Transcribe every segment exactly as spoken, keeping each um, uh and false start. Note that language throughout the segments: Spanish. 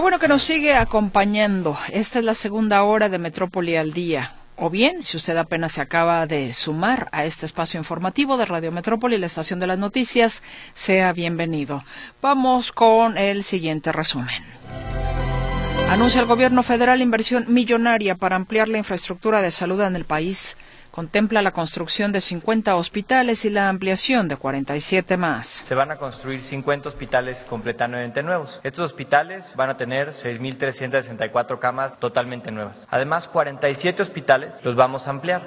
bueno que nos sigue acompañando. Esta es la segunda hora de Metrópoli al Día. O bien, si usted apenas se acaba de sumar a este espacio informativo de Radio Metrópoli, la estación de las noticias, sea bienvenido. Vamos con el siguiente resumen. Anuncia el gobierno federal inversión millonaria para ampliar la infraestructura de salud en el país. Contempla la construcción de cincuenta hospitales y la ampliación de cuarenta y siete más. Se van a construir cincuenta hospitales completamente nuevos. Estos hospitales van a tener seis mil trescientas sesenta y cuatro camas totalmente nuevas. Además, cuarenta y siete hospitales los vamos a ampliar.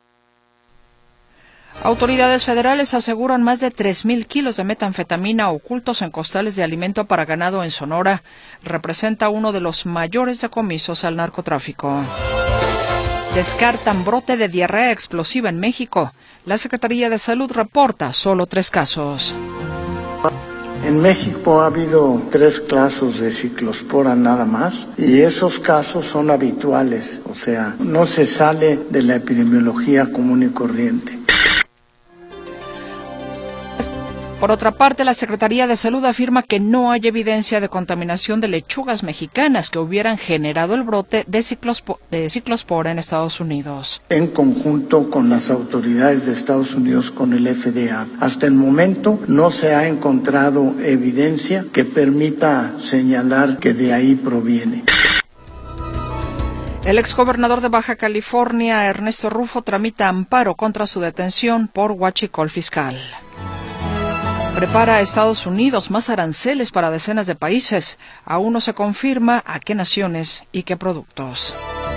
Autoridades federales aseguran más de tres mil kilos de metanfetamina ocultos en costales de alimento para ganado en Sonora. Representa uno de los mayores decomisos al narcotráfico. Descartan brote de diarrea explosiva en México. La Secretaría de Salud reporta solo tres casos. En México ha habido tres casos de ciclospora nada más y esos casos son habituales, o sea, no se sale de la epidemiología común y corriente. Por otra parte, la Secretaría de Salud afirma que no hay evidencia de contaminación de lechugas mexicanas que hubieran generado el brote de, ciclospo- de ciclospora en Estados Unidos. En conjunto con las autoridades de Estados Unidos, con el F D A, hasta el momento no se ha encontrado evidencia que permita señalar que de ahí proviene. El exgobernador de Baja California, Ernesto Rufo, tramita amparo contra su detención por huachicol fiscal. Prepara a Estados Unidos más aranceles para decenas de países. Aún no se confirma a qué naciones y qué productos.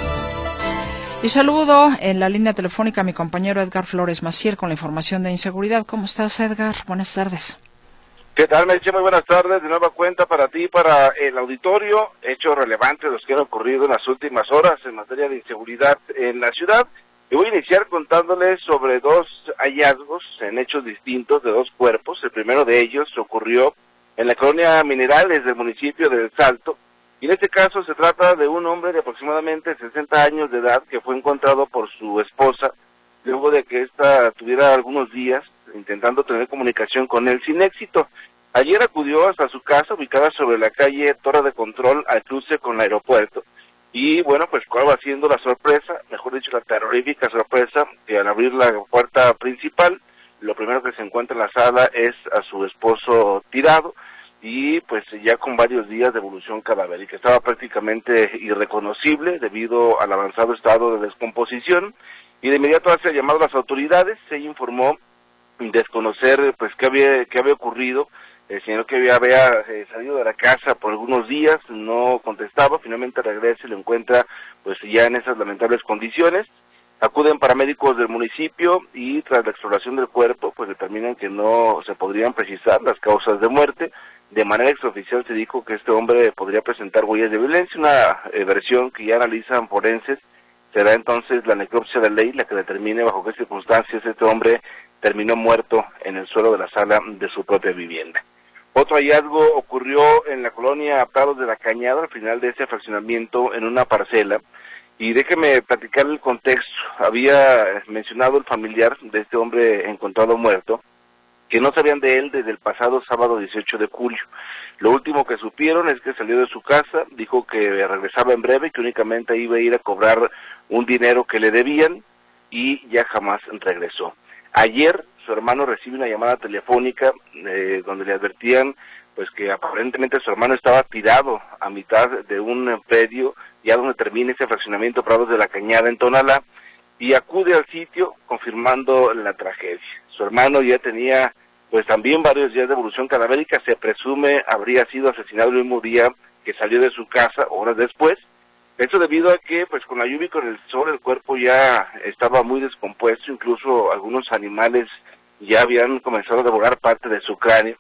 Y saludo en la línea telefónica a mi compañero Edgar Flores Macier con la información de inseguridad. ¿Cómo estás, Edgar? Buenas tardes. ¿Qué tal, Meche? Muy buenas tardes. De nueva cuenta para ti, para el auditorio. Hechos relevantes los que han ocurrido en las últimas horas en materia de inseguridad en la ciudad. Y voy a iniciar contándoles sobre dos hallazgos en hechos distintos de dos cuerpos. El primero de ellos ocurrió en la colonia Minerales del municipio de El Salto. Y en este caso se trata de un hombre de aproximadamente sesenta años de edad que fue encontrado por su esposa luego de que ésta tuviera algunos días intentando tener comunicación con él sin éxito. Ayer acudió hasta su casa ubicada sobre la calle Torre de Control al cruce con el aeropuerto. Y bueno, pues cuál va siendo la sorpresa, mejor dicho la terrorífica sorpresa, que al abrir la puerta principal, lo primero que se encuentra en la sala es a su esposo tirado y pues ya con varios días de evolución cadavérica. Estaba prácticamente irreconocible debido al avanzado estado de descomposición y de inmediato hace llamado a las autoridades, se informó desconocer pues qué había, qué había ocurrido. El señor que había, había eh, salido de la casa por algunos días, no contestaba, finalmente regresa y lo encuentra pues ya en esas lamentables condiciones. Acuden paramédicos del municipio y tras la exploración del cuerpo, pues determinan que no se podrían precisar las causas de muerte. De manera extraoficial se dijo que este hombre podría presentar huellas de violencia, una eh, versión que ya analizan forenses. Será entonces la necropsia de ley la que determine bajo qué circunstancias este hombre terminó muerto en el suelo de la sala de su propia vivienda. Otro hallazgo ocurrió en la colonia Prados de la Cañada, al final de ese fraccionamiento en una parcela. Y déjeme platicar el contexto. Había mencionado el familiar de este hombre encontrado muerto, que no sabían de él desde el pasado sábado dieciocho de julio. Lo último que supieron es que salió de su casa, dijo que regresaba en breve, que únicamente iba a ir a cobrar un dinero que le debían y ya jamás regresó. Ayer su hermano recibe una llamada telefónica eh, donde le advertían pues que aparentemente su hermano estaba tirado a mitad de un predio ya donde termina ese fraccionamiento Prados de la Cañada en Tonalá, y acude al sitio confirmando la tragedia. Su hermano ya tenía pues también varios días de evolución cadavérica, se presume habría sido asesinado el mismo día que salió de su casa, horas después. Esto debido a que pues con la lluvia y con el sol el cuerpo ya estaba muy descompuesto, incluso algunos animales ya habían comenzado a devorar parte de su cráneo,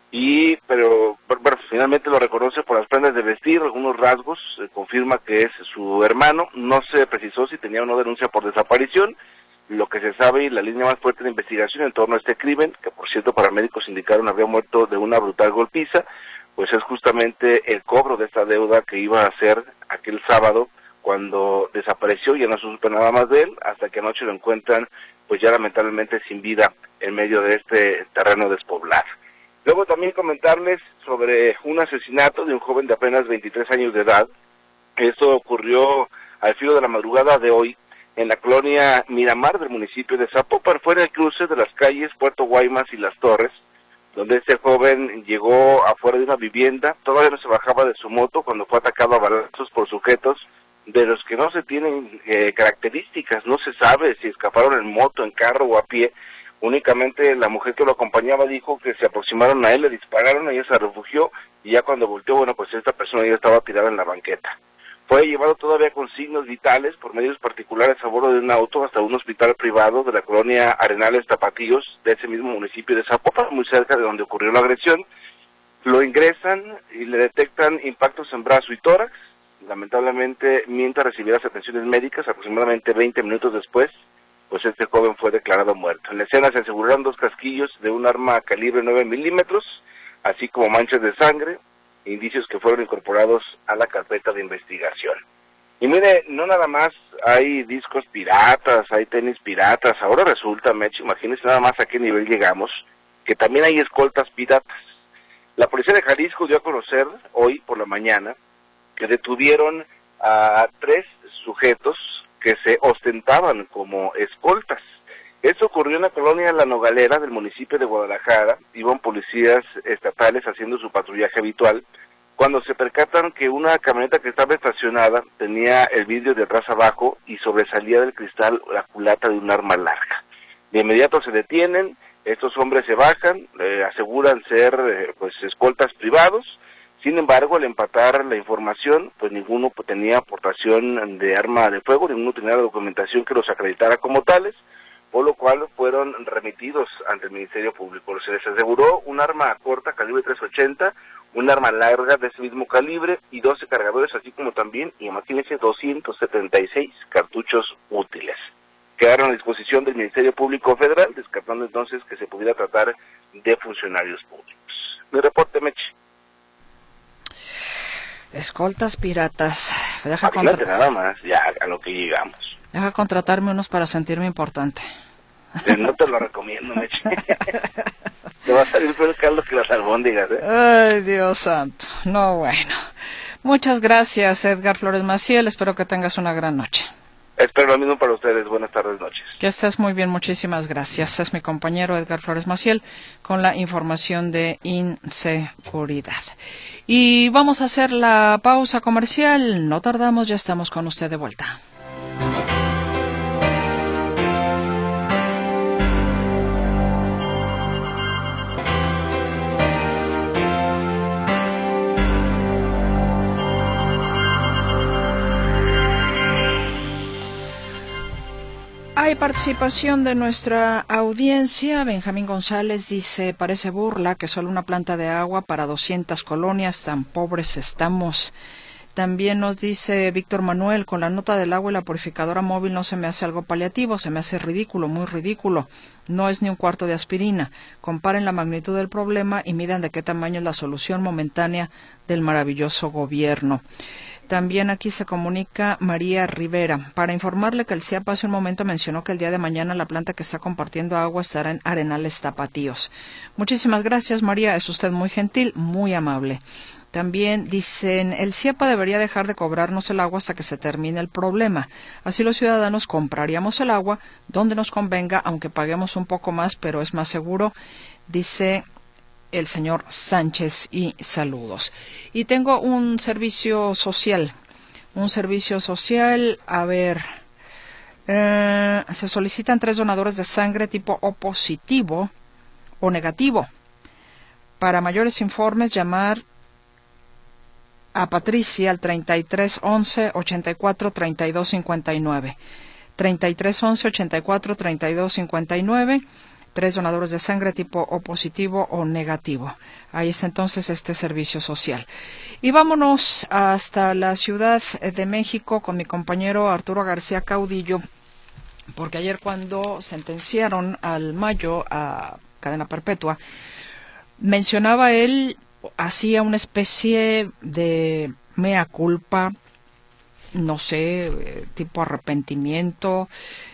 y pero bueno, finalmente lo reconoce por las prendas de vestir, algunos rasgos, eh, confirma que es su hermano. No se precisó si tenía o no denuncia por desaparición. Lo que se sabe y la línea más fuerte de investigación en torno a este crimen, que por cierto paramédicos indicaron había muerto de una brutal golpiza, pues es justamente el cobro de esta deuda que iba a hacer aquel sábado cuando desapareció. Ya no se supo nada más de él, hasta que anoche lo encuentran pues ya lamentablemente sin vida en medio de este terreno despoblado. Luego también comentarles sobre un asesinato de un joven de apenas veintitrés años de edad. Esto ocurrió al filo de la madrugada de hoy en la colonia Miramar del municipio de Zapopan, fuera del cruce de las calles Puerto Guaymas y Las Torres, donde este joven llegó afuera de una vivienda, todavía no se bajaba de su moto cuando fue atacado a balazos por sujetos de los que no se tienen eh, características, no se sabe si escaparon en moto, en carro o a pie. Únicamente la mujer que lo acompañaba dijo que se aproximaron a él, le dispararon, ella se refugió y ya cuando volteó, bueno, pues esta persona ya estaba tirada en la banqueta. Fue llevado todavía con signos vitales por medios particulares a bordo de un auto hasta un hospital privado de la colonia Arenales Tapatíos, de ese mismo municipio de Zapopan, muy cerca de donde ocurrió la agresión. Lo ingresan y le detectan impactos en brazo y tórax. Lamentablemente, mientras recibía las atenciones médicas, aproximadamente veinte minutos después, pues este joven fue declarado muerto. En la escena se aseguraron dos casquillos de un arma calibre nueve milímetros, así como manchas de sangre, indicios que fueron incorporados a la carpeta de investigación. Y mire, no nada más hay discos piratas, hay tenis piratas, ahora resulta, Mech, imagínense nada más a qué nivel llegamos, que también hay escoltas piratas. La policía de Jalisco dio a conocer hoy por la mañana que detuvieron a tres sujetos que se ostentaban como escoltas. Esto ocurrió en la colonia La Nogalera del municipio de Guadalajara. Iban policías estatales haciendo su patrullaje habitual cuando se percatan que una camioneta que estaba estacionada tenía el vidrio de atrás abajo y sobresalía del cristal la culata de un arma larga. De inmediato se detienen, estos hombres se bajan, eh, aseguran ser eh, pues escoltas privados. Sin embargo, al empatar la información, pues ninguno tenía aportación de arma de fuego, ninguno tenía la documentación que los acreditara como tales, por lo cual fueron remitidos ante el Ministerio Público. Se les aseguró un arma corta, calibre tres ochenta, un arma larga de ese mismo calibre y doce cargadores, así como también, y imagínense, doscientos setenta y seis cartuchos útiles. Quedaron a disposición del Ministerio Público Federal, descartando entonces que se pudiera tratar de funcionarios públicos. Mi reporte, Meche. Escoltas piratas. Deja Imagínate contra... nada más, ya a lo que llegamos. Deja contratarme unos para sentirme importante. No te lo recomiendo, Meche. Te va a salir peor caldo que las albóndigas, ¿eh? Ay, Dios santo. No, bueno. Muchas gracias, Edgar Flores Maciel. Espero que tengas una gran noche. Espero lo mismo para ustedes. Buenas tardes, noches. Que estés muy bien. Muchísimas gracias. Es mi compañero Edgar Flores Maciel con la información de inseguridad. Y vamos a hacer la pausa comercial. No tardamos, ya estamos con usted de vuelta. Hay participación de nuestra audiencia. Benjamín González dice, parece burla que solo una planta de agua para doscientas colonias, tan pobres estamos. También nos dice Víctor Manuel, con la nota del agua y la purificadora móvil no se me hace algo paliativo, se me hace ridículo, muy ridículo. No es ni un cuarto de aspirina. Comparen la magnitud del problema y midan de qué tamaño es la solución momentánea del maravilloso gobierno. También aquí se comunica María Rivera para informarle que el C I A P hace un momento mencionó que el día de mañana la planta que está compartiendo agua estará en Arenales Tapatíos. Muchísimas gracias, María, es usted muy gentil, muy amable. También dicen, el C I A P A debería dejar de cobrarnos el agua hasta que se termine el problema. Así los ciudadanos compraríamos el agua donde nos convenga, aunque paguemos un poco más, pero es más seguro, dice el señor Sánchez, y saludos. Y tengo un servicio social, un servicio social, a ver, eh, se solicitan tres donadores de sangre tipo O positivo o negativo. Para mayores informes, llamar a Patricia al treinta y tres once ochenta y cuatro treinta y dos cincuenta y nueve. treinta y tres once ochenta y cuatro treinta y dos cincuenta y nueve. Tres donadores de sangre tipo O positivo o negativo. Ahí está entonces este servicio social. Y vámonos hasta la Ciudad de México con mi compañero Arturo García Caudillo, porque ayer cuando sentenciaron al Mayo a cadena perpetua, mencionaba él, hacía una especie de mea culpa, no sé, tipo arrepentimiento,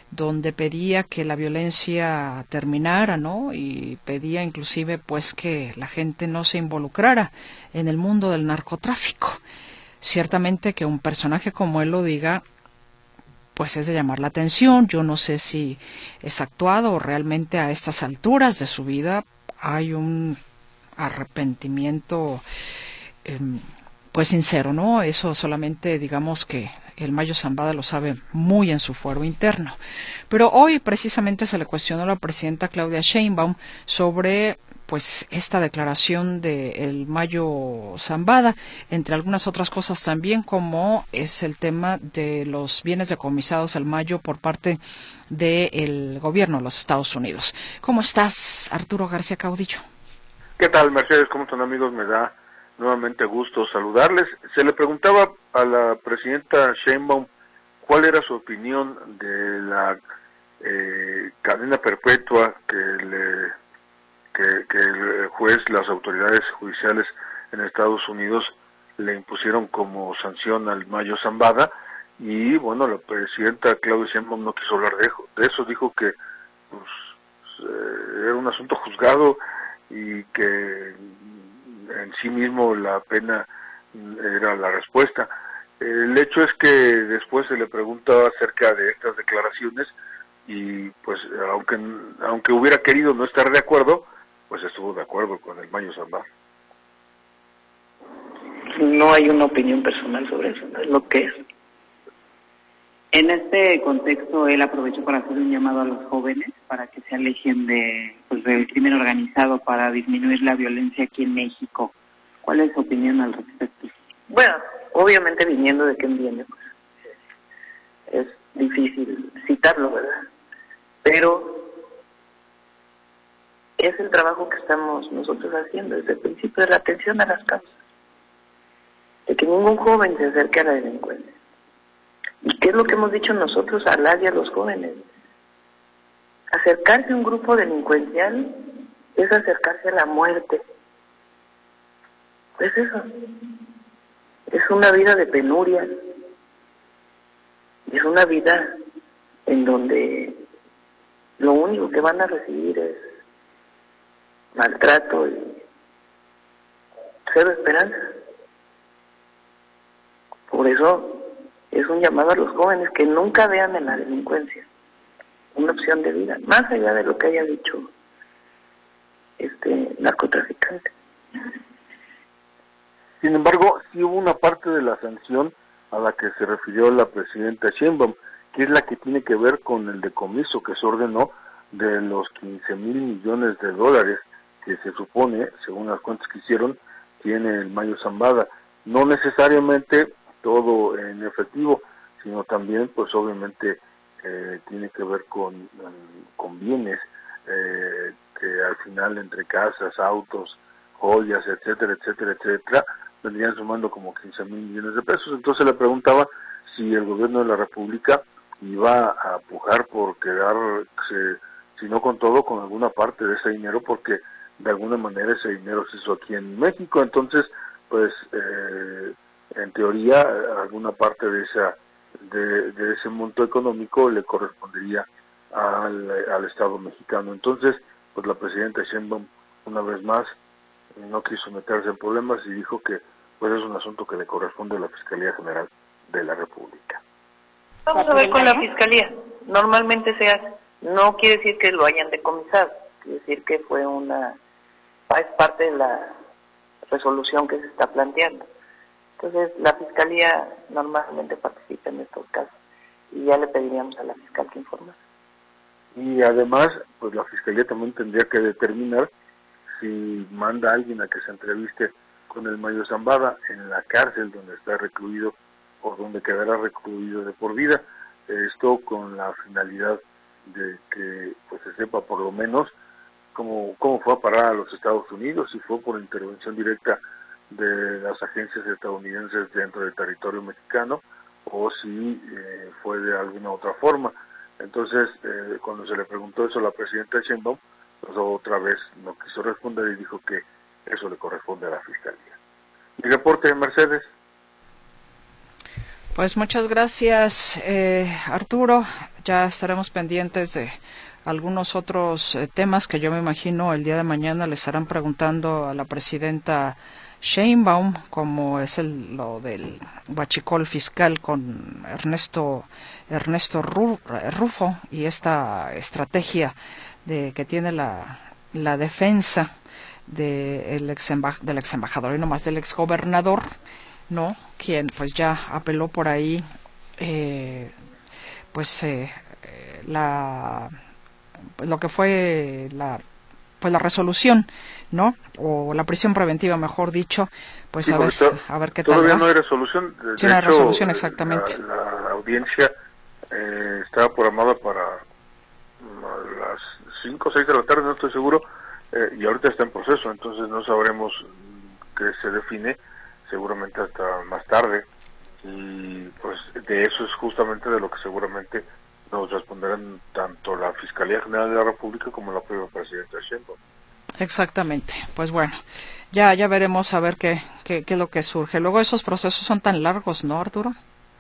donde pedía que la violencia terminara, ¿no? Y pedía inclusive pues que la gente no se involucrara en el mundo del narcotráfico. Ciertamente que un personaje como él lo diga, pues es de llamar la atención. Yo no sé si es actuado o realmente a estas alturas de su vida hay un arrepentimiento eh, pues sincero, ¿no? Eso solamente digamos que el Mayo Zambada lo sabe muy en su fuero interno. Pero hoy precisamente se le cuestionó a la presidenta Claudia Sheinbaum sobre pues esta declaración de el Mayo Zambada, entre algunas otras cosas también, como es el tema de los bienes decomisados al Mayo por parte del gobierno de los Estados Unidos. ¿Cómo estás, Arturo García Caudillo? ¿Qué tal, Mercedes? ¿Cómo están, amigos? Me da nuevamente gusto saludarles. Se le preguntaba a la presidenta Sheinbaum cuál era su opinión de la eh, cadena perpetua que le que, que el juez, las autoridades judiciales en Estados Unidos le impusieron como sanción al Mayo Zambada, y bueno, la presidenta Claudia Sheinbaum no quiso hablar de, de eso, dijo que pues, eh, era un asunto juzgado y que en sí mismo la pena era la respuesta. El hecho es que después se le preguntaba acerca de estas declaraciones y pues aunque aunque hubiera querido no estar de acuerdo, pues estuvo de acuerdo con el Mayo Zambada. No hay una opinión personal sobre eso, es lo que es. En este contexto, él aprovechó para hacer un llamado a los jóvenes para que se alejen de, pues, del crimen organizado para disminuir la violencia aquí en México. ¿Cuál es su opinión al respecto? Bueno, obviamente viniendo de quién viene, pues, es difícil citarlo, ¿verdad? Pero es el trabajo que estamos nosotros haciendo desde el principio, de la atención a las causas, de que ningún joven se acerque a la delincuencia. ¿Y qué es lo que hemos dicho nosotros a las y a los jóvenes? Acercarse a un grupo delincuencial es acercarse a la muerte. Es eso. Es una vida de penuria. Es una vida en donde lo único que van a recibir es maltrato y cero esperanza. Por eso es un llamado a los jóvenes que nunca vean en la delincuencia una opción de vida, más allá de lo que haya dicho este narcotraficante. Sin embargo, sí hubo una parte de la sanción a la que se refirió la presidenta Sheinbaum, que es la que tiene que ver con el decomiso que se ordenó de los quince mil millones de dólares que se supone, según las cuentas que hicieron, tiene el Mayo Zambada. No necesariamente todo en efectivo, sino también, pues obviamente, eh, tiene que ver con, con bienes, eh, que al final entre casas, autos, joyas, etcétera, etcétera, etcétera, vendrían sumando como quince mil millones de pesos. Entonces le preguntaba si el gobierno de la República iba a pujar por quedarse, si no con todo, con alguna parte de ese dinero, porque de alguna manera ese dinero se hizo aquí en México. Entonces, pues, eh, en teoría, alguna parte de esa de, de ese monto económico le correspondería al, al Estado mexicano. Entonces, pues la presidenta Sheinbaum, una vez más, no quiso meterse en problemas y dijo que pues es un asunto que le corresponde a la Fiscalía General de la República. Vamos a ver con la Fiscalía. Normalmente se hace. No quiere decir que lo hayan decomisado, quiere decir que fue una... es parte de la resolución que se está planteando. Entonces, la Fiscalía normalmente participa en estos casos y ya le pediríamos a la fiscal que informase. Y además, pues la Fiscalía también tendría que determinar si manda a alguien a que se entreviste con el Mayo Zambada en la cárcel donde está recluido o donde quedará recluido de por vida. Esto con la finalidad de que pues se sepa por lo menos cómo, cómo fue a parar a los Estados Unidos, si fue por intervención directa de las agencias estadounidenses dentro del territorio mexicano o si eh, fue de alguna otra forma. Entonces, eh, cuando se le preguntó eso a la presidenta Sheinbaum, pues otra vez no quiso responder y dijo que eso le corresponde a la Fiscalía. Mi reporte, Mercedes. Pues muchas gracias, eh, Arturo. ya estaremos pendientes de algunos otros eh, temas que yo me imagino el día de mañana le estarán preguntando a la presidenta Sheinbaum, como es el, lo del huachicol fiscal con Ernesto Ernesto Rufo y esta estrategia de que tiene la, la defensa de el ex del ex embajador y no más del ex gobernador, no, quien pues ya apeló por ahí eh, pues eh, la pues, lo que fue la pues la resolución, ¿no? O la prisión preventiva, mejor dicho, pues sí, a ver a ver qué tal. Todavía no hay resolución. De sí, no hay hecho, resolución, exactamente. La, la audiencia eh, estaba programada para las cinco o seis de la tarde, no estoy seguro, eh, y ahorita está en proceso, entonces no sabremos qué se define, seguramente hasta más tarde, y pues de eso es justamente de lo que seguramente nos responderán tanto la Fiscalía General de la República como la propia presidenta Sheinbaum. Exactamente, pues bueno, ya ya veremos a ver qué, qué, qué es lo que surge. Luego esos procesos son tan largos, ¿no, Arturo?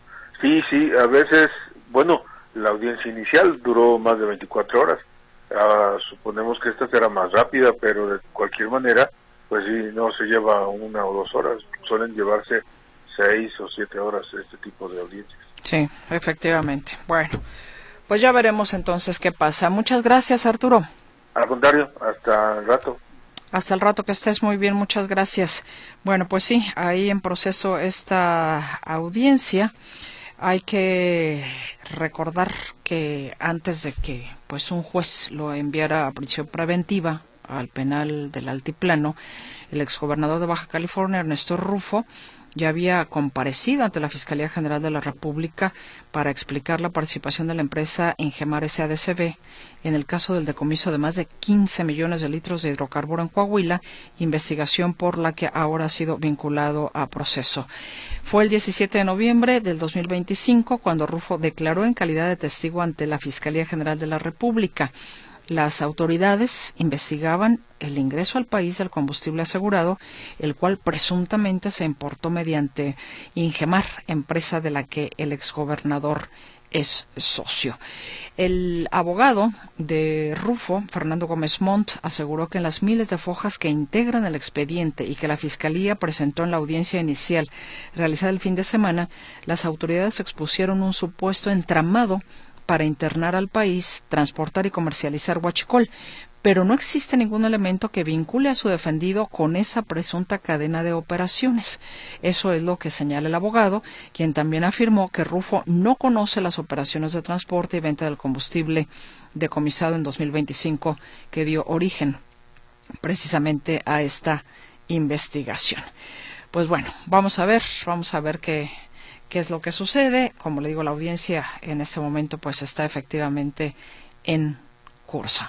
Sí, sí, a veces, bueno, la audiencia inicial duró más de veinticuatro horas, uh, suponemos que esta será más rápida, pero de cualquier manera, pues sí, no se lleva una o dos horas, suelen llevarse seis o siete horas este tipo de audiencias. Sí, efectivamente, bueno. Pues ya veremos entonces qué pasa. Muchas gracias, Arturo. Al contrario, hasta el rato. Hasta el rato, que estés muy bien, muchas gracias. Bueno, pues sí, ahí en proceso esta audiencia. Hay que recordar que antes de que pues un juez lo enviara a prisión preventiva al penal del Altiplano, el exgobernador de Baja California, Ernesto Rufo, ya había comparecido ante la Fiscalía General de la República para explicar la participación de la empresa Ingemar S A D C B en el caso del decomiso de más de quince millones de litros de hidrocarburo en Coahuila, investigación por la que ahora ha sido vinculado a proceso. Fue el diecisiete de noviembre del dos mil veinticinco cuando Rufo declaró en calidad de testigo ante la Fiscalía General de la República. Las autoridades investigaban el ingreso al país del combustible asegurado, el cual presuntamente se importó mediante Ingemar, empresa de la que el exgobernador es socio. El abogado de Rufo, Fernando Gómez Montt, aseguró que en las miles de fojas que integran el expediente y que la Fiscalía presentó en la audiencia inicial realizada el fin de semana, las autoridades expusieron un supuesto entramado para internar al país, transportar y comercializar huachicol, pero no existe ningún elemento que vincule a su defendido con esa presunta cadena de operaciones. Eso es lo que señala el abogado, quien también afirmó que Rufo no conoce las operaciones de transporte y venta del combustible decomisado en dos mil veinticinco que dio origen precisamente a esta investigación. Pues bueno, vamos a ver, vamos a ver qué qué es lo que sucede. Como le digo, la audiencia en este momento pues está efectivamente en curso.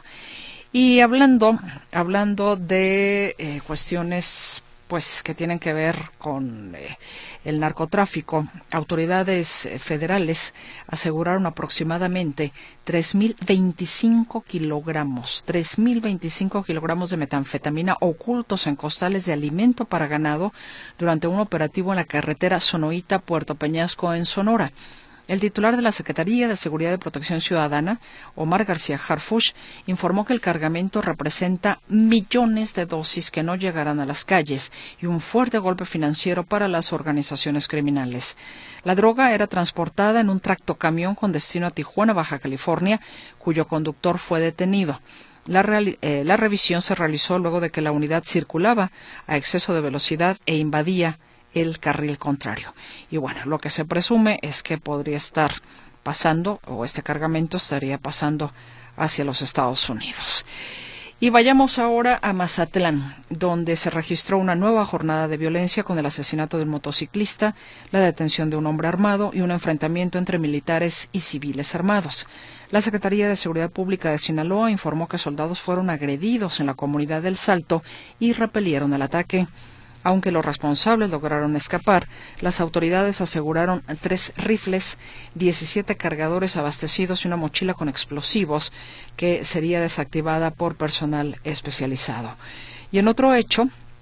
Y hablando hablando de eh, cuestiones pues que tienen que ver con eh, el narcotráfico, autoridades eh, federales aseguraron aproximadamente tres mil veinticinco kilogramos, tres mil veinticinco kilogramos de metanfetamina ocultos en costales de alimento para ganado durante un operativo en la carretera Sonoita-Puerto Peñasco en Sonora. El titular de la Secretaría de Seguridad y Protección Ciudadana, Omar García Harfuch, informó que el cargamento representa millones de dosis que no llegarán a las calles y un fuerte golpe financiero para las organizaciones criminales. La droga era transportada en un tractocamión con destino a Tijuana, Baja California, cuyo conductor fue detenido. La, eh, la revisión se realizó luego de que la unidad circulaba a exceso de velocidad e invadía el carril contrario. Y bueno, lo que se presume es que podría estar pasando, o este cargamento estaría pasando hacia los Estados Unidos. Y vayamos ahora a Mazatlán, donde se registró una nueva jornada de violencia con el asesinato de un motociclista, la detención de un hombre armado y un enfrentamiento entre militares y civiles armados. La Secretaría de Seguridad Pública de Sinaloa informó que soldados fueron agredidos en la comunidad del Salto y repelieron el ataque. Aunque los responsables lograron escapar, las autoridades aseguraron tres rifles, diecisiete cargadores abastecidos y una mochila con explosivos que sería desactivada por personal especializado. Y en otro hecho,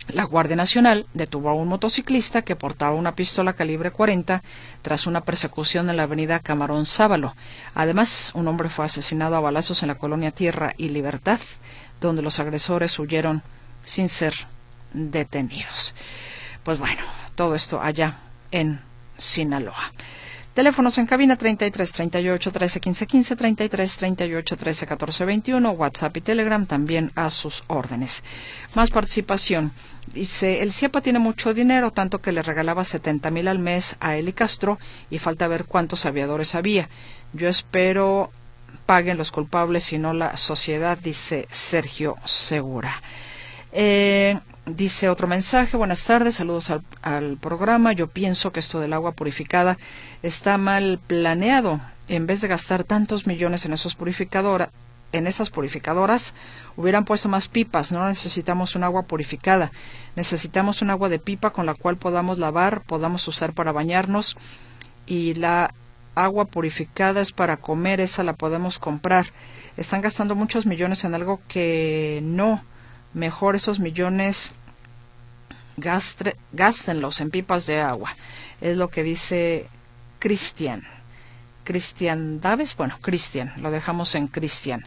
La Guardia Nacional detuvo a un motociclista que portaba una pistola calibre cuarenta tras una persecución en la avenida Camarón Sábalo. Además, un hombre fue asesinado a balazos en la colonia Tierra y Libertad, donde los agresores huyeron sin ser detenidos. Pues bueno, todo esto allá en Sinaloa. Teléfonos en cabina treinta y tres, treinta y ocho, trece, quince, quince, treinta y tres, treinta y ocho, trece, catorce, veintiuno, WhatsApp y Telegram también a sus órdenes. Más participación. Dice, el CIEPA tiene mucho dinero, tanto que le regalaba setenta mil al mes a Eli Castro y falta ver cuántos aviadores había. Yo espero paguen los culpables y no la sociedad, dice Sergio Segura. Eh... Dice otro mensaje, buenas tardes, saludos al, al programa. Yo pienso que esto del agua purificada está mal planeado. En vez de gastar tantos millones en esos purificadora, en esas purificadoras, hubieran puesto más pipas. No necesitamos un agua purificada, necesitamos un agua de pipa con la cual podamos lavar, podamos usar para bañarnos, y la agua purificada es para comer, esa la podemos comprar. Están gastando muchos millones en algo que no. Mejor esos millones gastre, gástenlos en pipas de agua. Es lo que dice Cristian. Cristian Daves, bueno, Cristian, lo dejamos en Cristian.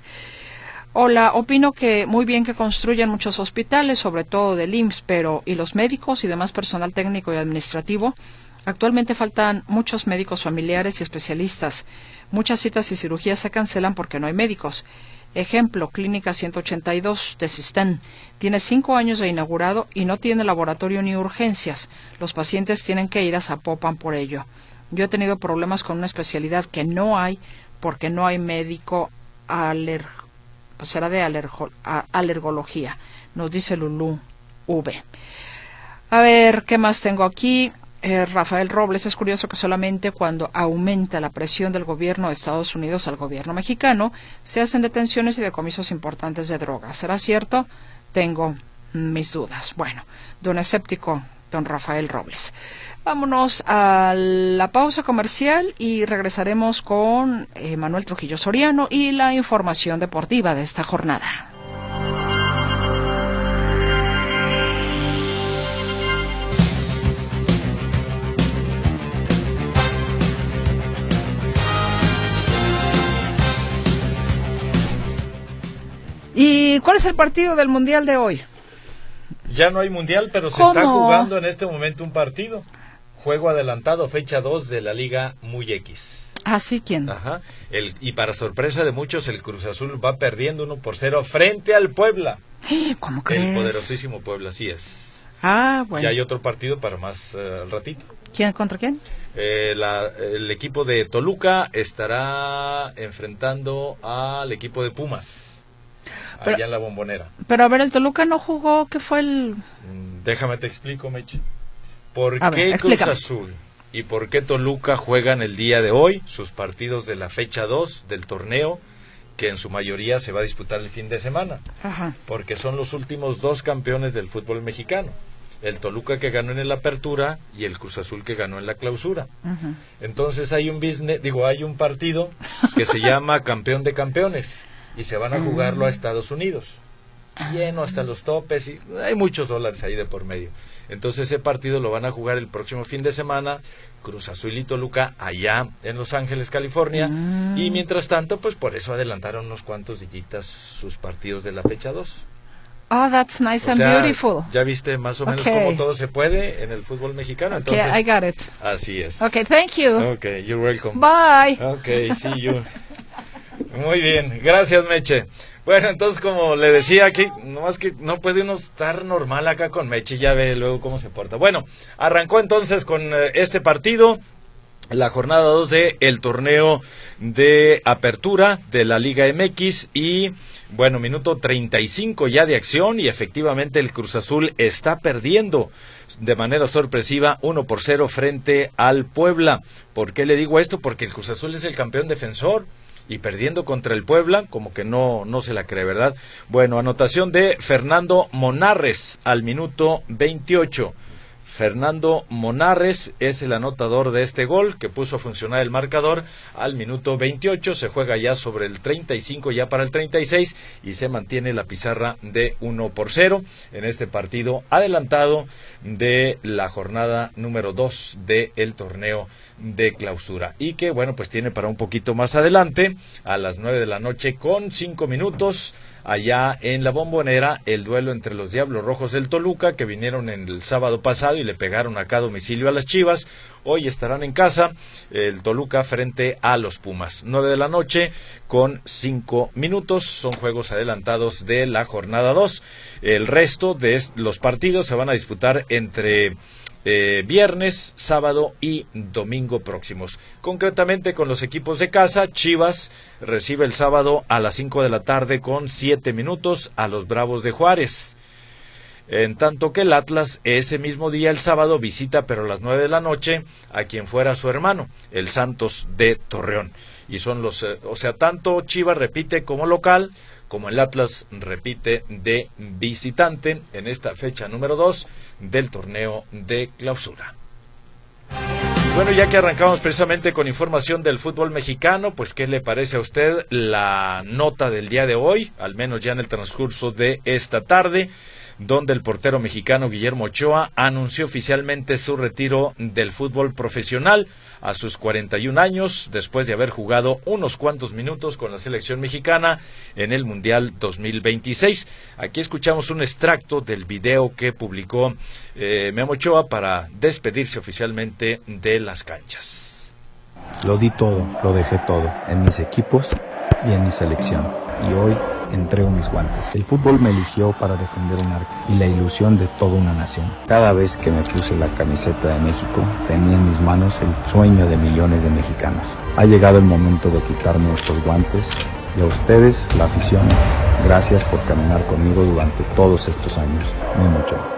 Hola, opino que muy bien que construyan muchos hospitales, sobre todo del I M S S, pero ¿y los médicos y demás personal técnico y administrativo? Actualmente faltan muchos médicos familiares y especialistas. Muchas citas y cirugías se cancelan porque no hay médicos. Ejemplo, Clínica ciento ochenta y dos de Sistán. Tiene cinco años de inaugurado y no tiene laboratorio ni urgencias. Los pacientes tienen que ir a Zapopan por ello. Yo he tenido problemas con una especialidad que no hay porque no hay médico aler... pues será de alergo... alergología, nos dice Lulú V. A ver, ¿qué más tengo aquí? Eh, Rafael Robles, es curioso que solamente cuando aumenta la presión del gobierno de Estados Unidos al gobierno mexicano se hacen detenciones y decomisos importantes de drogas. ¿Será cierto? Tengo mis dudas. Bueno, don escéptico, don Rafael Robles. Vámonos a la pausa comercial y regresaremos con eh, Manuel Trujillo Soriano y la información deportiva de esta jornada. ¿Y cuál es el partido del Mundial de hoy? Ya no hay Mundial, pero se ¿Cómo? está jugando en este momento un partido. Juego adelantado, fecha dos de la Liga Muy X. ¿Ah, sí? ¿Quién? Ajá. El, y para sorpresa de muchos, el Cruz Azul va perdiendo uno por cero frente al Puebla. ¿Cómo crees? El poderosísimo Puebla, así es. Ah, bueno. Y hay otro partido para más uh, al ratito. ¿Quién contra quién? Eh, la, el equipo de Toluca estará enfrentando al equipo de Pumas. Pero, allá en la Bombonera. Pero a ver, el Toluca no jugó, ¿qué fue el...? Déjame te explico, Meche. ¿Por a qué ver, Cruz explícame. Azul y por qué Toluca juegan el día de hoy sus partidos de la fecha dos del torneo, que en su mayoría se va a disputar el fin de semana? Ajá. Porque son los últimos dos campeones del fútbol mexicano. El Toluca que ganó en la apertura y el Cruz Azul que ganó en la clausura. Uh-huh. Entonces hay un business, digo, hay un partido que se llama Campeón de Campeones. Y se van a jugarlo a Estados Unidos, lleno hasta los topes, y hay muchos dólares ahí de por medio. Entonces ese partido lo van a jugar el próximo fin de semana, Cruz Azul y Toluca, allá en Los Ángeles, California, mm. y mientras tanto, pues por eso adelantaron unos cuantos dillitas sus partidos de la fecha dos. Oh, that's nice o and sea, beautiful. Ya viste más o menos okay. cómo todo se puede en el fútbol mexicano. Okay, entonces, I got it. Así es. Okay, thank you. Okay, you're welcome. Bye. Okay, see you. Muy bien, gracias, Meche. Bueno, entonces, como le decía aquí, nomás que no puede uno estar normal acá con Meche, ya ve luego cómo se porta. Bueno, arrancó entonces con eh, este partido, la jornada dos de el torneo de apertura de la Liga M X y, bueno, minuto treinta y cinco ya de acción y efectivamente el Cruz Azul está perdiendo de manera sorpresiva uno por cero frente al Puebla. ¿Por qué le digo esto? Porque el Cruz Azul es el campeón defensor. Y perdiendo contra el Puebla, como que no, no se la cree, ¿verdad? Bueno, anotación de Fernando Monarres al minuto veintiocho. Fernando Monarres es el anotador de este gol que puso a funcionar el marcador al minuto veintiocho. Se juega ya sobre el treinta y cinco, ya para el treinta y seis, y se mantiene la pizarra de uno por cero en este partido adelantado de la jornada número dos del torneo de clausura, y que bueno, pues tiene para un poquito más adelante, a las nueve de la noche con cinco minutos, allá en la Bombonera, el duelo entre los Diablos Rojos del Toluca, que vinieron el sábado pasado y le pegaron acá a domicilio a las Chivas. Hoy estarán en casa el Toluca frente a los Pumas. nueve de la noche con cinco minutos, son juegos adelantados de la jornada dos. El resto de los partidos se van a disputar entre Eh, viernes, sábado y domingo próximos. Concretamente con los equipos de casa, Chivas recibe el sábado a las cinco de la tarde con siete minutos a los Bravos de Juárez. En tanto que el Atlas ese mismo día, el sábado, visita pero a las nueve de la noche a quien fuera su hermano, el Santos de Torreón. Y son los, eh, o sea, tanto Chivas repite como local, como el Atlas repite de visitante en esta fecha número dos del torneo de clausura. Bueno, ya que arrancamos precisamente con información del fútbol mexicano, pues ¿qué le parece a usted la nota del día de hoy? Al menos ya en el transcurso de esta tarde, donde el portero mexicano Guillermo Ochoa anunció oficialmente su retiro del fútbol profesional a sus cuarenta y un años, después de haber jugado unos cuantos minutos con la selección mexicana en el Mundial dos mil veintiséis. Aquí escuchamos un extracto del video que publicó eh, Memo Ochoa para despedirse oficialmente de las canchas. Lo di todo, lo dejé todo, en mis equipos y en mi selección, y hoy entrego mis guantes. El fútbol me eligió para defender un arco y la ilusión de toda una nación. Cada vez que me puse la camiseta de México, tenía en mis manos el sueño de millones de mexicanos. Ha llegado el momento de quitarme estos guantes, y a ustedes, la afición, gracias por caminar conmigo durante todos estos años. Memo Ochoa.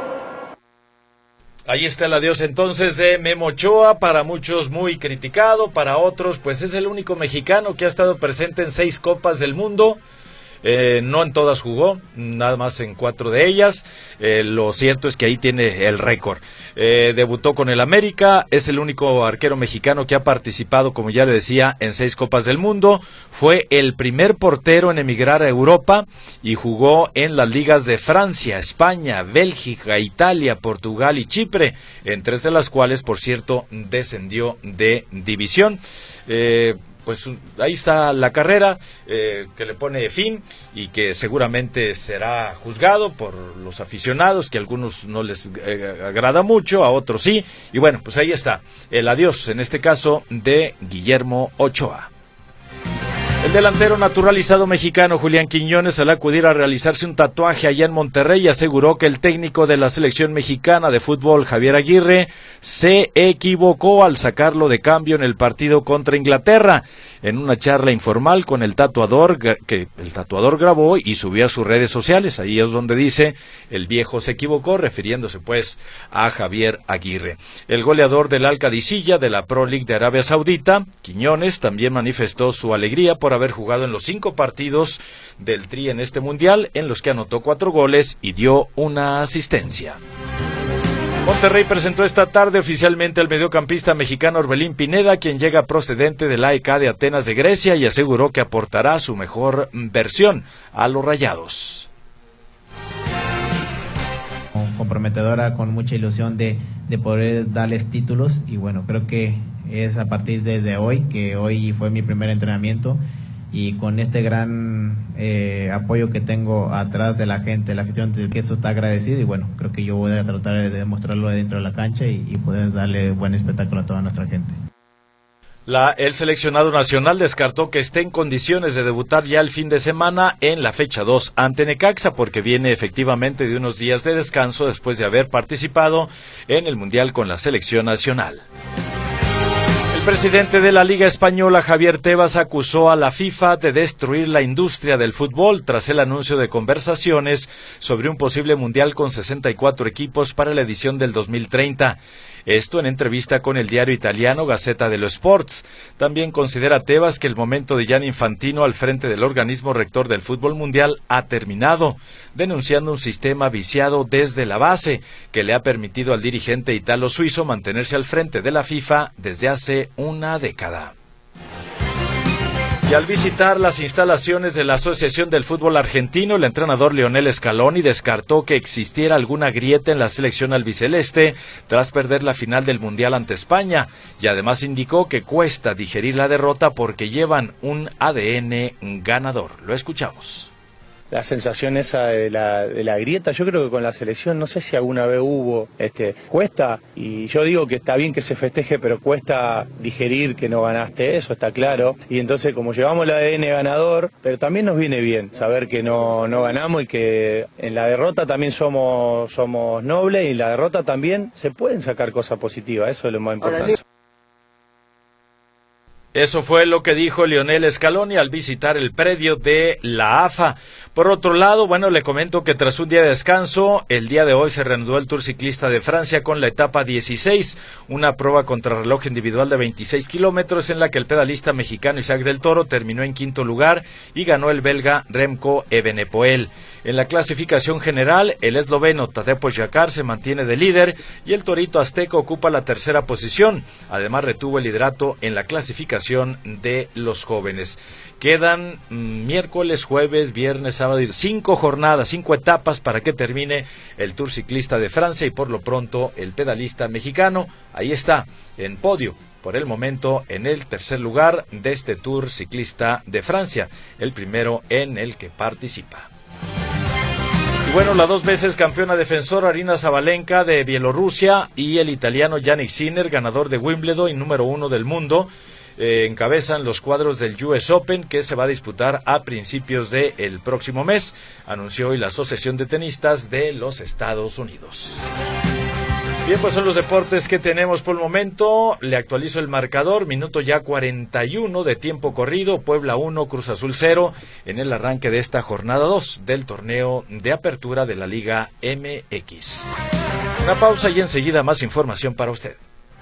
Ahí está el adiós entonces de Memo Ochoa, para muchos muy criticado, para otros pues es el único mexicano que ha estado presente en seis Copas del Mundo. Eh, no en todas jugó, nada más en cuatro de ellas. Eh, lo cierto es que ahí tiene el récord. Eh, debutó con el América, es el único arquero mexicano que ha participado, como ya le decía, en seis Copas del Mundo. Fue el primer portero en emigrar a Europa y jugó en las ligas de Francia, España, Bélgica, Italia, Portugal y Chipre, en tres de las cuales, por cierto, descendió de división. Eh, Pues ahí está la carrera eh, que le pone fin y que seguramente será juzgado por los aficionados, que a algunos no les eh, agrada mucho, a otros sí. Y bueno, pues ahí está el adiós, en este caso, de Guillermo Ochoa. El delantero naturalizado mexicano Julián Quiñones, al acudir a realizarse un tatuaje allá en Monterrey, aseguró que el técnico de la selección mexicana de fútbol, Javier Aguirre, se equivocó al sacarlo de cambio en el partido contra Inglaterra. En una charla informal con el tatuador, que el tatuador grabó y subió a sus redes sociales, ahí es donde dice, el viejo se equivocó, refiriéndose pues a Javier Aguirre. El goleador del Al-Qadisiyah de la Pro League de Arabia Saudita, Quiñones, también manifestó su alegría por haber jugado en los cinco partidos del Tri en este mundial, en los que anotó cuatro goles y dio una asistencia. Monterrey presentó esta tarde oficialmente al mediocampista mexicano Orbelín Pineda, quien llega procedente del A E K de Atenas de Grecia, y aseguró que aportará su mejor versión a los Rayados. Comprometedora, con mucha ilusión de, de poder darles títulos, y bueno, creo que es a partir de, de hoy, que hoy fue mi primer entrenamiento, y con este gran eh, apoyo que tengo atrás de la gente, la afición, que esto está agradecido, y bueno, creo que yo voy a tratar de demostrarlo dentro de la cancha y, y poder darle buen espectáculo a toda nuestra gente. La, el seleccionado nacional descartó que esté en condiciones de debutar ya el fin de semana en la fecha dos ante Necaxa, porque viene efectivamente de unos días de descanso después de haber participado en el Mundial con la selección nacional. presidente de la Liga Española, Javier Tebas, acusó a la FIFA de destruir la industria del fútbol tras el anuncio de conversaciones sobre un posible mundial con sesenta y cuatro equipos para la edición del dos mil treinta. Esto en entrevista con el diario italiano Gazzetta dello Sport. También considera Tebas que el momento de Gianni Infantino al frente del organismo rector del fútbol mundial ha terminado, denunciando un sistema viciado desde la base que le ha permitido al dirigente italo-suizo mantenerse al frente de la FIFA desde hace una década. Y al visitar las instalaciones de la Asociación del Fútbol Argentino, el entrenador Lionel Scaloni descartó que existiera alguna grieta en la selección albiceleste tras perder la final del Mundial ante España, y además indicó que cuesta digerir la derrota porque llevan un A D N ganador. Lo escuchamos. La sensación esa de la, de la grieta, yo creo que con la selección, no sé si alguna vez hubo, este, cuesta, y yo digo que está bien que se festeje, pero cuesta digerir que no ganaste, eso está claro, y entonces como llevamos el A D N ganador, pero también nos viene bien saber que no, no ganamos y que en la derrota también somos, somos nobles, y en la derrota también se pueden sacar cosas positivas, eso es lo más importante. Eso fue lo que dijo Lionel Scaloni al visitar el predio de la A F A. Por otro lado, bueno, le comento que tras un día de descanso, el día de hoy se reanudó el Tour Ciclista de Francia con la etapa dieciséis, una prueba contrarreloj individual de veintiséis kilómetros en la que el pedalista mexicano Isaac del Toro terminó en quinto lugar y ganó el belga Remco Evenepoel. En la clasificación general, el esloveno Tadej Pogačar se mantiene de líder y el torito azteca ocupa la tercera posición. Además, retuvo el liderato en la clasificación de los jóvenes. Quedan mmm, miércoles, jueves, viernes, sábado y cinco jornadas, cinco etapas para que termine el Tour Ciclista de Francia, y por lo pronto el pedalista mexicano ahí está en podio. Por el momento en el tercer lugar de este Tour Ciclista de Francia, el primero en el que participa. Y bueno, la dos veces campeona defensora Aryna Sabalenka de Bielorrusia y el italiano Jannik Sinner, ganador de Wimbledon y número uno del mundo, eh, encabezan los cuadros del U S Open, que se va a disputar a principios del próximo mes, anunció hoy la Asociación de Tenistas de los Estados Unidos. Bien, pues son los deportes que tenemos por el momento. Le actualizo el marcador, minuto ya cuarenta y uno de tiempo corrido, Puebla uno, Cruz Azul cero, en el arranque de esta jornada dos del torneo de apertura de la Liga M X. Una pausa y enseguida más información para usted.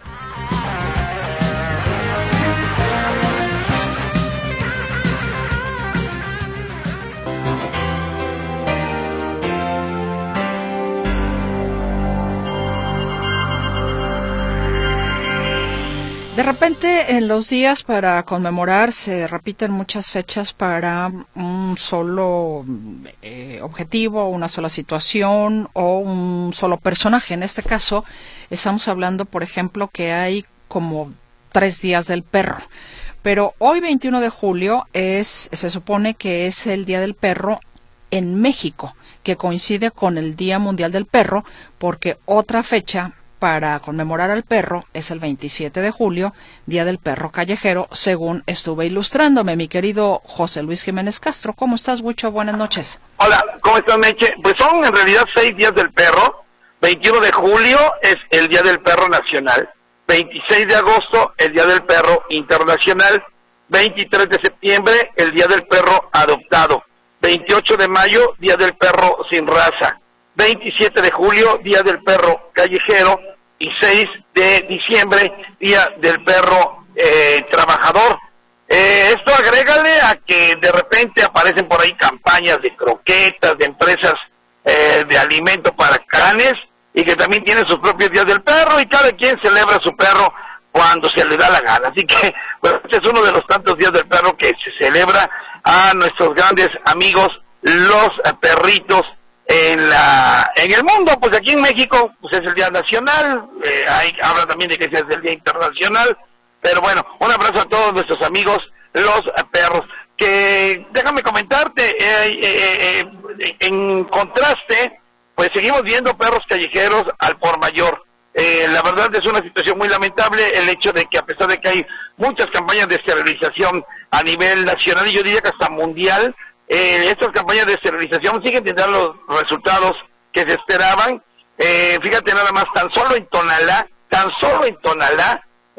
De repente, en los días para conmemorar se repiten muchas fechas para un solo eh, objetivo, una sola situación o un solo personaje. En este caso, estamos hablando, por ejemplo, que hay como tres días del perro. Pero hoy, veintiuno de julio, es, se supone que es el Día del Perro en México, que coincide con el Día Mundial del Perro, porque otra fecha para conmemorar al perro es el veintisiete de julio, Día del Perro Callejero, según estuve ilustrándome. Mi querido José Luis Jiménez Castro, ¿cómo estás, Huicho? Buenas noches. Hola, ¿cómo estás, Meche? Pues son en realidad seis días del perro. veintiuno de julio es el Día del Perro Nacional, veintiséis de agosto el Día del Perro Internacional, veintitrés de septiembre el Día del Perro Adoptado, veintiocho de mayo Día del Perro Sin Raza, veintisiete de julio Día del Perro Callejero y seis de diciembre Día del Perro eh, Trabajador. Eh, esto agrégale a que de repente aparecen por ahí campañas de croquetas, de empresas eh, de alimento para canes, y que también tienen sus propios días del perro, y cada quien celebra a su perro cuando se le da la gana. Así que pues, este es uno de los tantos días del perro que se celebra a nuestros grandes amigos, los eh, perritos en la en el mundo. Pues aquí en México pues es el Día Nacional, eh, hay, habla también de que ese es el Día Internacional, pero bueno, un abrazo a todos nuestros amigos, los eh, perros, que déjame comentarte, eh, eh, eh, en contraste, pues seguimos viendo perros callejeros al por mayor. Eh, la verdad es una situación muy lamentable el hecho de que, a pesar de que hay muchas campañas de esterilización a nivel nacional y yo diría que hasta mundial, eh, estas campañas de esterilización siguen teniendo los resultados que se esperaban. Eh, fíjate nada más, tan solo en Tonalá, tan solo en Tonalá,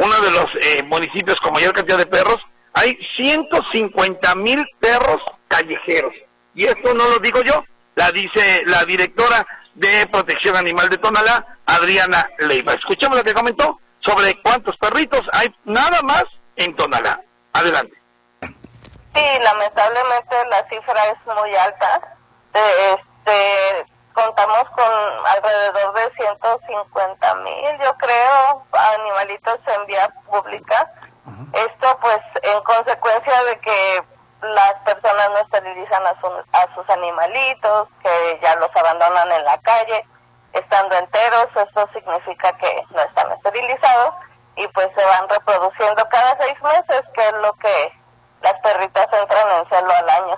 uno de los eh, municipios con mayor cantidad de perros, hay ciento cincuenta mil perros callejeros. Y esto no lo digo yo, la dice la directora de Protección Animal de Tonalá, Adriana Leiva. Escuchemos lo que comentó sobre cuántos perritos hay nada más en Tonalá. Adelante. Sí, lamentablemente la cifra es muy alta. Eh, este, contamos con alrededor de ciento cincuenta mil, yo creo, animalitos en vía pública. Uh-huh. Esto pues en consecuencia de que las personas no esterilizan a, su, a sus animalitos, que ya los abandonan en la calle, estando enteros. Esto significa que no están esterilizados y pues se van reproduciendo cada seis meses, que es lo que las perritas entran en celo al año.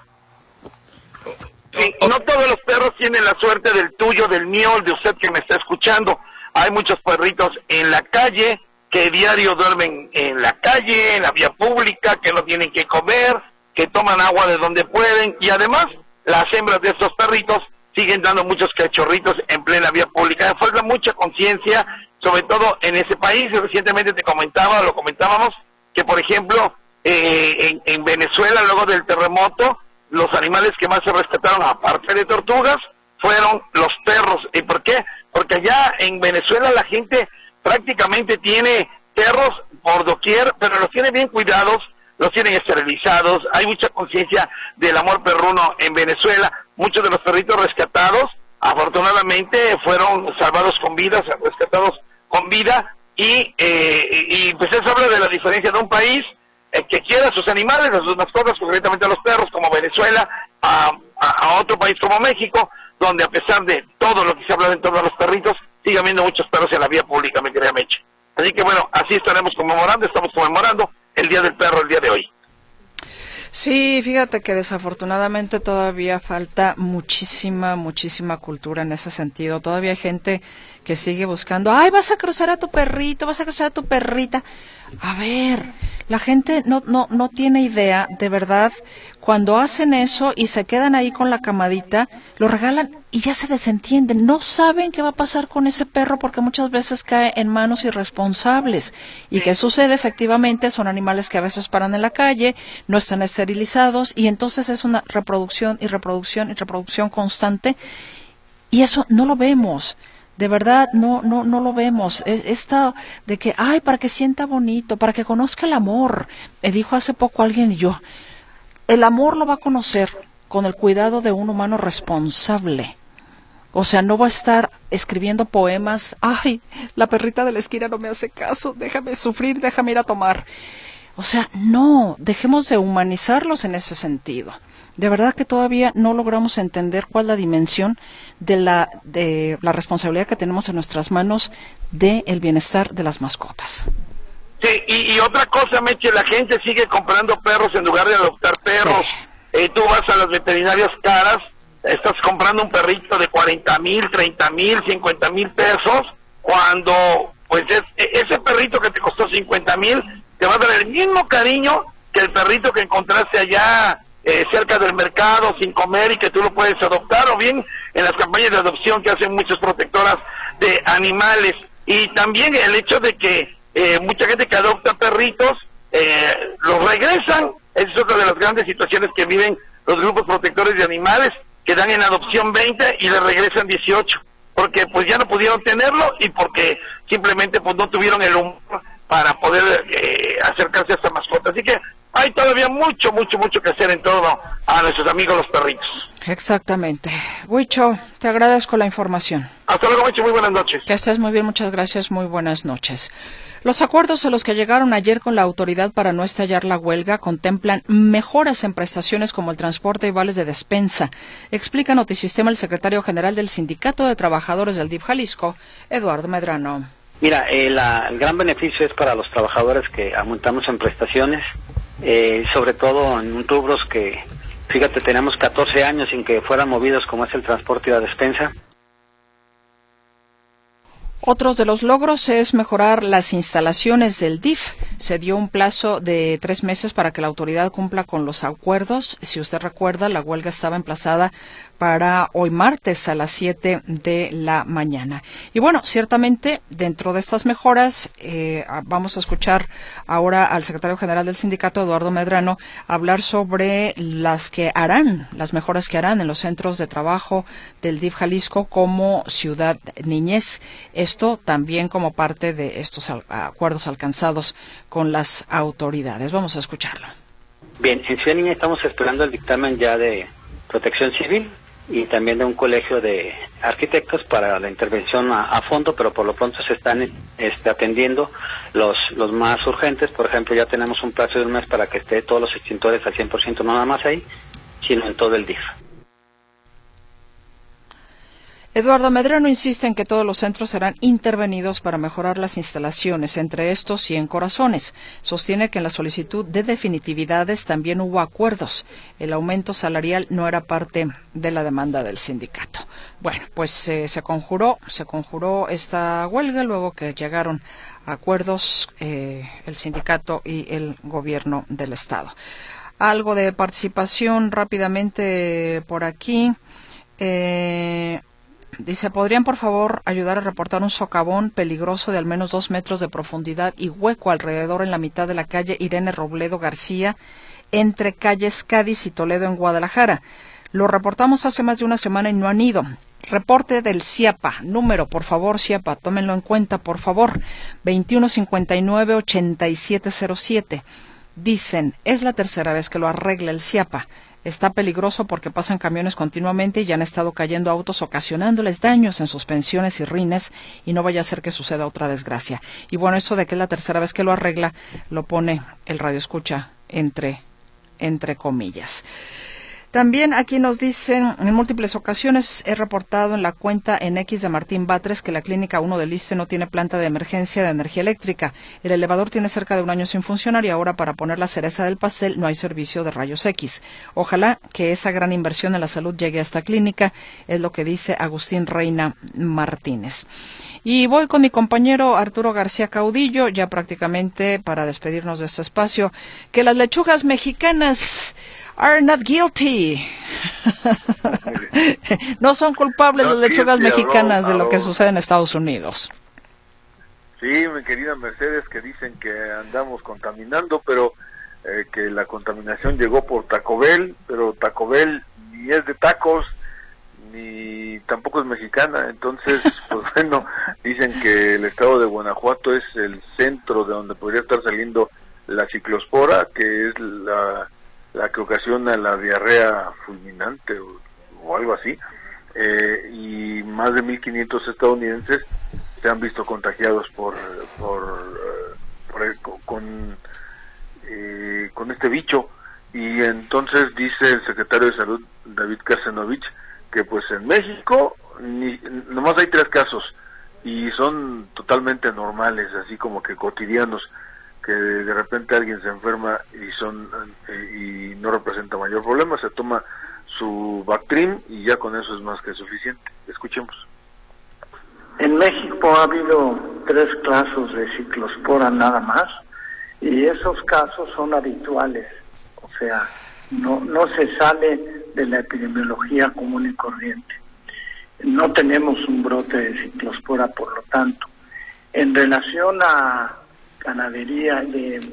Sí, no todos los perros tienen la suerte del tuyo, del mío, de usted que me está escuchando. Hay muchos perritos en la calle, que diario duermen en la calle, en la vía pública, que no tienen que comer, que toman agua de donde pueden, y además las hembras de estos perritos siguen dando muchos cachorritos en plena vía pública. Falta mucha conciencia, sobre todo en ese país. Recientemente te comentaba, lo comentábamos, que por ejemplo, eh, en, en Venezuela, luego del terremoto, los animales que más se rescataron, aparte de tortugas, fueron los perros. ¿Y por qué? Porque allá en Venezuela la gente prácticamente tiene perros por doquier, pero los tiene bien cuidados, los tienen esterilizados. Hay mucha conciencia del amor perruno en Venezuela. Muchos de los perritos rescatados, afortunadamente, fueron salvados con vida, rescatados con vida, y, eh, y pues eso habla de la diferencia de un país eh, que quiere a sus animales, a sus mascotas, concretamente a los perros, como Venezuela, a, a, a otro país como México, donde a pesar de todo lo que se habla en torno a los perritos, sigue habiendo muchos perros en la vía pública, me quería Meche. Así que bueno, así estaremos conmemorando, estamos conmemorando el Día del Perro el día de hoy. Sí, fíjate que desafortunadamente todavía falta muchísima, muchísima cultura en ese sentido. Todavía hay gente que sigue buscando, ay, vas a cruzar a tu perrito, vas a cruzar a tu perrita. A ver, la gente no, no, no tiene idea, de verdad, cuando hacen eso y se quedan ahí con la camadita, lo regalan y ya se desentienden. No saben qué va a pasar con ese perro porque muchas veces cae en manos irresponsables. ¿Y qué sucede? Efectivamente, son animales que a veces paran en la calle, no están esterilizados y entonces es una reproducción y reproducción y reproducción constante. Y eso no lo vemos. De verdad, no, no, no lo vemos. Esta de que, ay, para que sienta bonito, para que conozca el amor. Me dijo hace poco alguien y yo, el amor lo va a conocer con el cuidado de un humano responsable. O sea, no va a estar escribiendo poemas, ay, la perrita de la esquina no me hace caso, déjame sufrir, déjame ir a tomar. O sea, no, dejemos de humanizarlos en ese sentido. De verdad que todavía no logramos entender cuál es la dimensión de la de la responsabilidad que tenemos en nuestras manos de el bienestar de las mascotas. Sí, y, y otra cosa, Meche, la gente sigue comprando perros en lugar de adoptar perros. Sí. Eh, tú vas a las veterinarias caras, estás comprando un perrito de cuarenta mil, treinta mil, cincuenta mil pesos, cuando pues es, ese perrito que te costó cincuenta mil te va a dar el mismo cariño que el perrito que encontraste allá Eh, cerca del mercado, sin comer, y que tú lo puedes adoptar, o bien en las campañas de adopción que hacen muchas protectoras de animales. Y también el hecho de que eh, mucha gente que adopta perritos eh, los regresan. Esa es otra de las grandes situaciones que viven los grupos protectores de animales, que dan en adopción veinte y le regresan dieciocho, porque pues ya no pudieron tenerlo y porque simplemente pues no tuvieron el humor para poder eh, acercarse a esta mascota. Así que hay todavía mucho, mucho, mucho que hacer en torno a nuestros amigos los perritos. Exactamente. Huicho, te agradezco la información. Hasta luego, Huicho, muy buenas noches. Que estés muy bien, muchas gracias, muy buenas noches. Los acuerdos a los que llegaron ayer con la autoridad para no estallar la huelga contemplan mejoras en prestaciones como el transporte y vales de despensa. Explica Notisistema el secretario general del Sindicato de Trabajadores del D I F Jalisco, Eduardo Medrano. Mira, eh, la, el gran beneficio es para los trabajadores que aumentamos en prestaciones, eh, sobre todo en rubros que, fíjate, tenemos catorce años sin que fueran movidos, como es el transporte y la despensa. Otros de los logros es mejorar las instalaciones del D I F. se dio un plazo de tres meses para que la autoridad cumpla con los acuerdos. Si usted recuerda, la huelga estaba emplazada para hoy martes a las siete de la mañana. Y bueno, ciertamente dentro de estas mejoras, eh, vamos a escuchar ahora al secretario general del sindicato, Eduardo Medrano, hablar sobre las que harán, las mejoras que harán en los centros de trabajo del D I F Jalisco como Ciudad Niñez. Esto también como parte de estos acuerdos alcanzados con las autoridades. Vamos a escucharlo. Bien, en Ciudad Niñez estamos esperando el dictamen ya de Protección Civil y también de un colegio de arquitectos para la intervención a, a fondo, pero por lo pronto se están este, atendiendo los los más urgentes. Por ejemplo, ya tenemos un plazo de un mes para que esté todos los extintores al cien por ciento, no nada más ahí, sino en todo el D I F. Eduardo Medrano insiste en que todos los centros serán intervenidos para mejorar las instalaciones, entre estos cien corazones. Sostiene que en la solicitud de definitividades también hubo acuerdos. El aumento salarial no era parte de la demanda del sindicato. Bueno, pues eh, se conjuró, se conjuró esta huelga luego que llegaron acuerdos eh, el sindicato y el gobierno del estado. Algo de participación rápidamente por aquí. Eh, Dice, ¿podrían por favor ayudar a reportar un socavón peligroso de al menos dos metros de profundidad y hueco alrededor en la mitad de la calle Irene Robledo García, entre calles Cádiz y Toledo en Guadalajara? Lo reportamos hace más de una semana y no han ido. Reporte del CIAPA, número, por favor, CIAPA, tómenlo en cuenta, por favor, veintiuno cincuenta y nueve, ochenta y siete cero siete. Dicen, es la tercera vez que lo arregla el CIAPA. Está peligroso porque pasan camiones continuamente y ya han estado cayendo autos ocasionándoles daños en suspensiones y rines y no vaya a ser que suceda otra desgracia. Y bueno, eso de que es la tercera vez que lo arregla, lo pone el radioescucha entre, entre comillas. También aquí nos dicen, en múltiples ocasiones he reportado en la cuenta en X de Martín Batres que la Clínica uno del ISSSTE no tiene planta de emergencia de energía eléctrica. El elevador tiene cerca de un año sin funcionar y ahora para poner la cereza del pastel no hay servicio de rayos X. Ojalá que esa gran inversión en la salud llegue a esta clínica, es lo que dice Agustín Reina Martínez. Y voy con mi compañero Arturo García Caudillo, ya prácticamente para despedirnos de este espacio, que las lechugas mexicanas are not guilty. No son culpables las lechugas mexicanas de lo que sucede en Estados Unidos. Sí, mi querida Mercedes, que dicen que andamos contaminando, pero eh, que la contaminación llegó por Taco Bell, pero Taco Bell ni es de tacos, ni tampoco es mexicana. Entonces, pues bueno, dicen que el estado de Guanajuato es el centro de donde podría estar saliendo la ciclospora, que es la la que ocasiona la diarrea fulminante o, o algo así, eh, y más de mil quinientos estadounidenses se han visto contagiados por por, por con eh, con este bicho. Y entonces dice el secretario de Salud, David Casanovich, que pues en México ni, nomás hay tres casos y son totalmente normales, así como que cotidianos, que de repente alguien se enferma y son eh, y no representa mayor problema, se toma su Bactrim y ya con eso es más que suficiente. Escuchemos. En México ha habido tres casos de ciclospora nada más, y esos casos son habituales, o sea, no, no se sale de la epidemiología común y corriente. No tenemos un brote de ciclospora, por lo tanto. En relación a ganadería de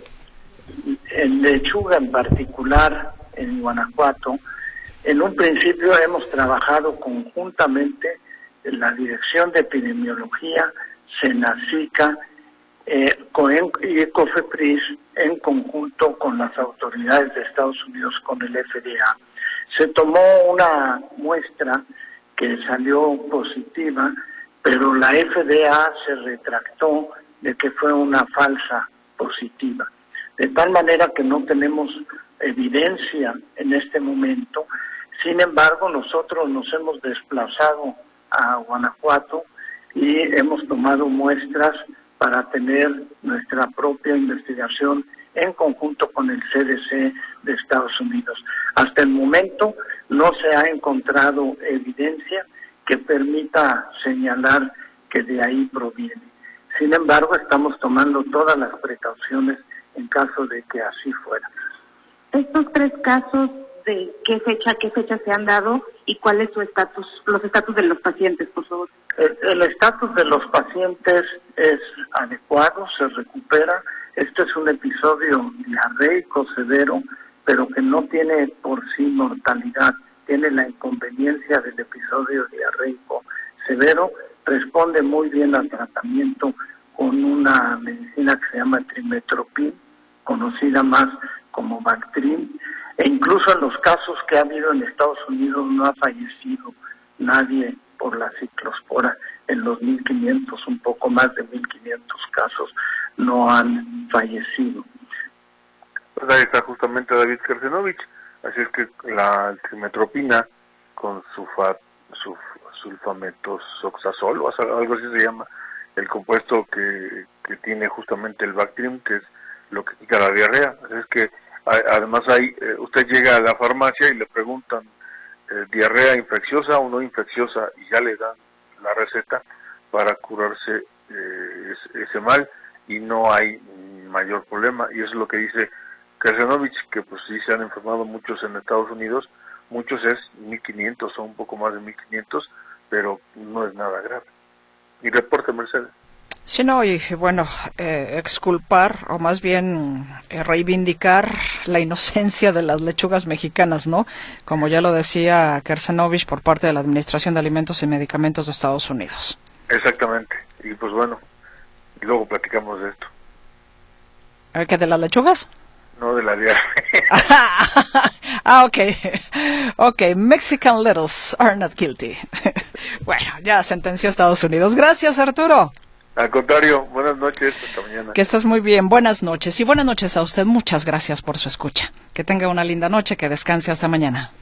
en lechuga en particular en Guanajuato, en un principio hemos trabajado conjuntamente en la Dirección de Epidemiología, Senacica eh, y Cofepris en conjunto con las autoridades de Estados Unidos, con el F D A. Se tomó una muestra que salió positiva, pero la F D A se retractó de que fue una falsa positiva. De tal manera que no tenemos evidencia en este momento. Sin embargo, nosotros nos hemos desplazado a Guanajuato y hemos tomado muestras para tener nuestra propia investigación en conjunto con el C D C de Estados Unidos. Hasta el momento no se ha encontrado evidencia que permita señalar que de ahí proviene. Sin embargo, estamos tomando todas las precauciones en caso de que así fuera. Estos tres casos, ¿de qué fecha, qué fecha se han dado y cuál es su estatus, los estatus de los pacientes, por favor? El estatus de los pacientes es adecuado, se recupera. Este es un episodio diarreico severo, pero que no tiene por sí mortalidad, tiene la inconveniencia del episodio diarreico severo, responde muy bien al tratamiento con una medicina que se llama Trimetoprim, conocida más como Bactrim, e incluso en los casos que ha habido en Estados Unidos no ha fallecido nadie por la ciclospora. En los mil quinientos, un poco más de mil quinientos casos no han fallecido. Pues ahí está justamente David Kersenovich, así es que la trimetopina con sulfa, sulf, sulfametoxazol o algo así se llama, el compuesto que, que tiene justamente el Bactrim, que es lo que quita la diarrea. Así es que además ahí eh, usted llega a la farmacia y le preguntan eh, diarrea infecciosa o no infecciosa y ya le dan la receta para curarse eh, ese, ese mal y no hay mayor problema. Y eso es lo que dice Kersenovich, que pues sí se han enfermado muchos en Estados Unidos, muchos es mil quinientos o un poco más de mil quinientos, pero no es nada grave. Y reporte, Mercedes. Sí, no, y bueno, eh, exculpar o más bien eh, reivindicar la inocencia de las lechugas mexicanas, ¿no? Como ya lo decía Kersenovich por parte de la Administración de Alimentos y Medicamentos de Estados Unidos. Exactamente, y pues bueno, y luego platicamos de esto. ¿El que de las lechugas? No, de la diarrea. Ah, ok. Ok, Mexican littles are not guilty. Bueno, ya sentenció Estados Unidos. Gracias, Arturo. Al contrario, buenas noches, hasta mañana. Que estés muy bien, buenas noches. Y buenas noches a usted, muchas gracias por su escucha. Que tenga una linda noche, que descanse hasta mañana.